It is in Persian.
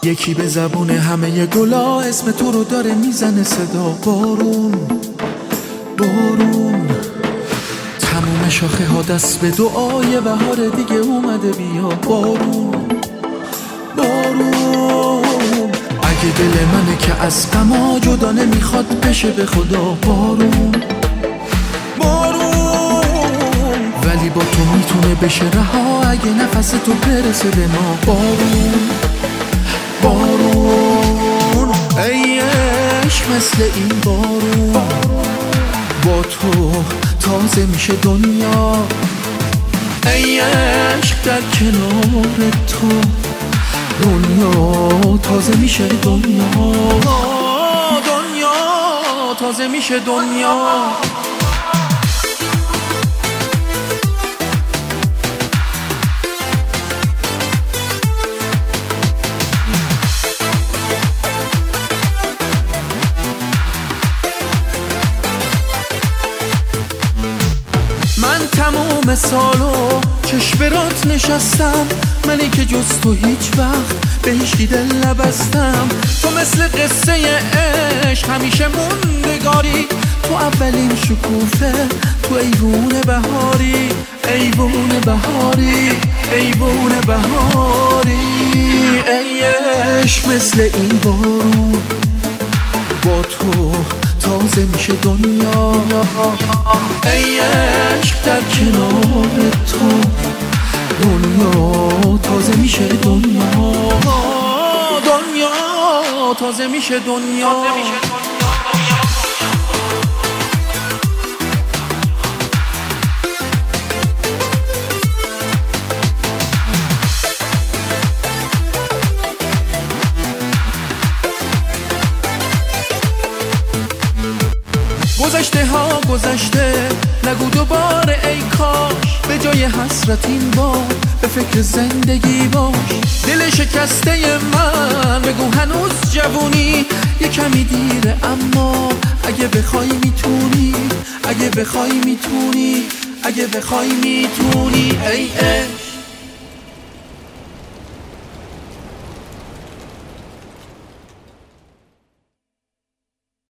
یکی به زبون همه گلا اسم تو رو داره میزنه صدا. بارون بارون تموم شاخه ها دست به دعای بهار دیگه اومده بیا. بارون بارون اگه دل منه که از غما جدا نمیخواد بشه به خدا. بارون بارون ولی با تو میتونه بشه رها اگه نفس تو برسه به ما. بارون بارون ای عشق مثل این بارون با تو تازه میشه دنیا. ای عشق در کنار تو دنیا تازه میشه دنیا. دنیا تازه میشه دنیا. من تموم سالو چشم برات نشستم، منی که جز تو هیچ وقت به هیچی دل نبستم. تو مثل قصه عشق همیشه موندگاری، تو اولین شکوفه، تو ایوون بهاری، ایوون بهاری، ایوون بهاری. ای عشق مثل این بارون با تو تازه میشه دنیا. ای عشق در کنار تو دنیا تازه میشه دنیا. دنیا تازه میشه دنیا. گذشته ها گذشته نگو دوباره ای کاش، به جای حسرت این بار به فکر زندگی باش. دل شکسته من بگو هنوز جوونی، یه کمی دیره اما اگه بخوای میتونی، اگه بخوای میتونی، اگه بخوای میتونی. ای